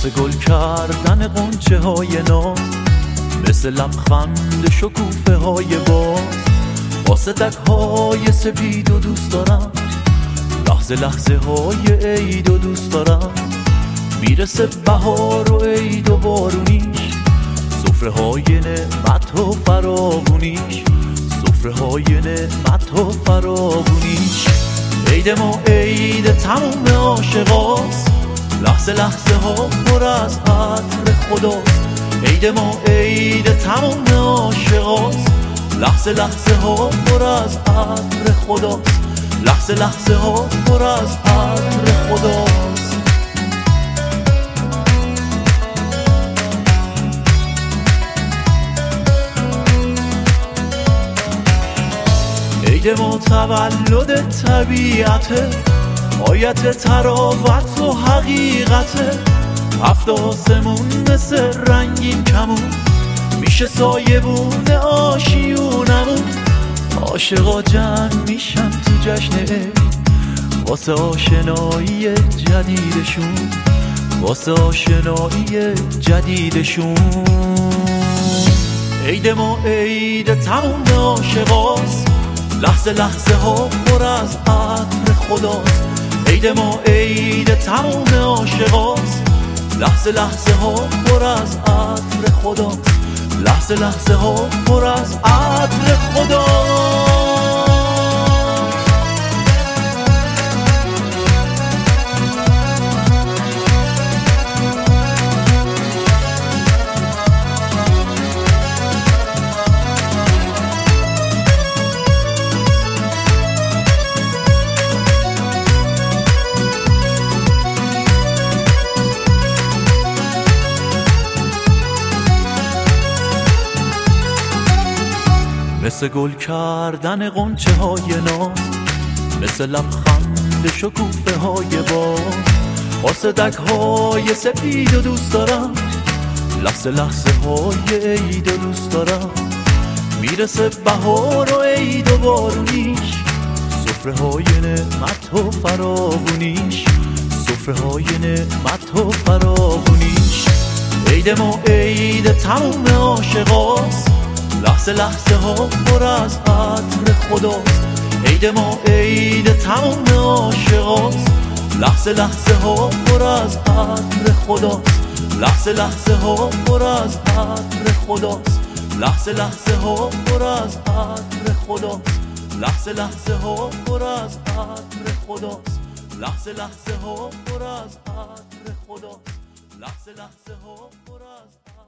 مثل گل کردن غنچه های ناز، مثل لبخند شکوفه های باز. واسه دک های سپید و دوست دارم، لحظه لحظه های عید و دوست دارم. میرسه بهار و عید و بارونیش، سفره های نعمت و فراوونیش، سفره های نعمت و فراوونیش. عید ما عید تموم عاشقاست، لحظه لحظه ها پر از عطر خداست. عید ما عید تموم عاشقاست، لحظه لحظه ها پر از عطر خداست، لحظه لحظه ها پر از عطر خداست. عید ما تولد طبیعته، آیت تراوت و حقیقته. هفت آسمون مثل رنگین کمون، میشه سایبون آشیونمون. عاشقا جمع میشن تو جشن عید، واسه آشنایی جدیدشون، واسه آشنایی جدیدشون. عید ما عید تموم عاشقاست، لحظه لحظه ها پر از عطر خداست. عید ما عید تموم عاشقاست، لحظه لحظه ها پر از عطر خداست، لحظه لحظه ها پر از عطر خداست. مثل گل کردن غنچه های ناز، مثل لبخند شکوفه های باز. واسه دک های سپید و دوست دارم، لحظه لحظه های عید و دوست دارم. میرسه بهار و عید و بارونیش، سفره های نعمت و فراوونیش، سفره های نعمت و فراوونیش. عید ما عید تموم عاشقاست، لحظه لحظه ها پر از عطر خداست. عید ما عید تموم عاشقاست، لحظه لحظه ها پر از عطر خداست، لحظه لحظه ها پر از عطر خداست، لحظه لحظه ها پر از عطر خداست، لحظه لحظه ها پر از عطر خداست، لحظه لحظه ها پر از عطر خداست، لحظه لحظه ها پر از